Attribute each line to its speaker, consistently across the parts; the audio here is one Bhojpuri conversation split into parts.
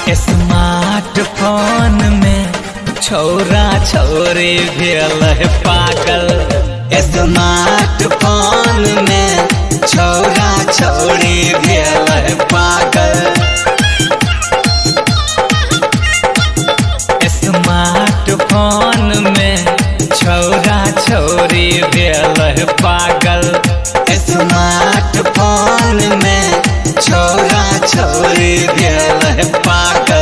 Speaker 1: स्मार्टफोन में छौरा छौरी भेल है पागल। स्मार्टफोन में छौरा छौरी भेल है पागल। स्मार्टफोन में छौरा छौरी भेल है पागल। स्मार्टफोन में छौरा छौरी भेल है पागल।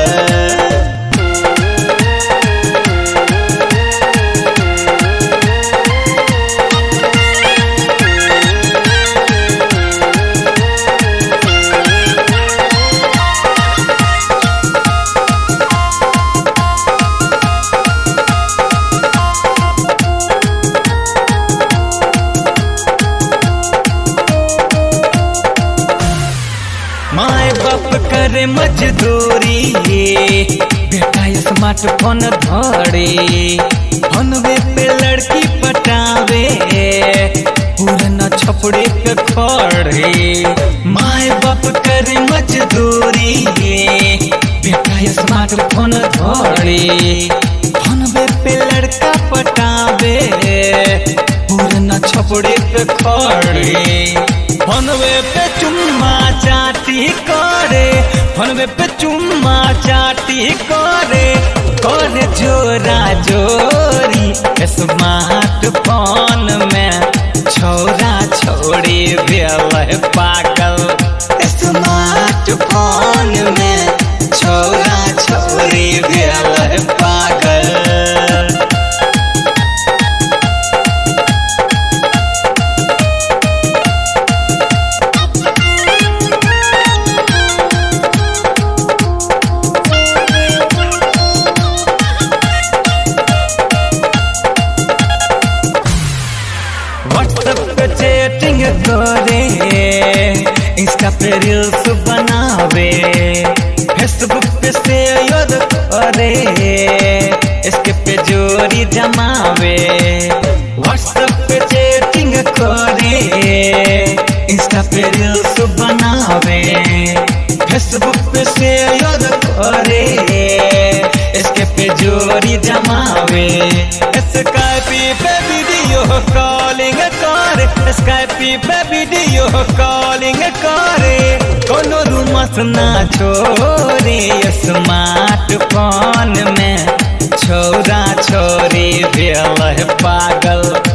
Speaker 1: माए बाप करे मजदूरी बेटा स्मार्टफोन धरे। फोनवे पे लड़की पटावे पुराना छपड़े पे खड़े। माए बाप करे मजदूरी बेटा स्मार्टफोन धरे। फोनवे पे लड़का पटावे पुराना छपड़े पे खड़े। फोनवे पे चुम्मा चाटी करे। फोनवे पे चुम्मा चाटी करे जोरा जोरी। स्मार्टफोन में छौरा छौरी भेल है पागल। स्मार्टफोन में छौरा छौरी भेल है पागल। व्हाट्सएप पे चैटिंग करे, इंस्टा पे रील्स बनावे, फेसबुक पे शेयर करे, इसके पे जोड़ी जमावे। व्हाट्सएप पे चैटिंग करे, इंस्टा पे रील्स बनावे, फेसबुक पे शेयर करे, इसके पे जोड़ी जमावे। स्काइपी पे वीडियो कॉलिंग करे, स्काइपी पे वीडियो कॉलिंग करे, कोनो रूमस ना छोड़े। स्मार्टफोन में छौरा छौरी भेल है पागल।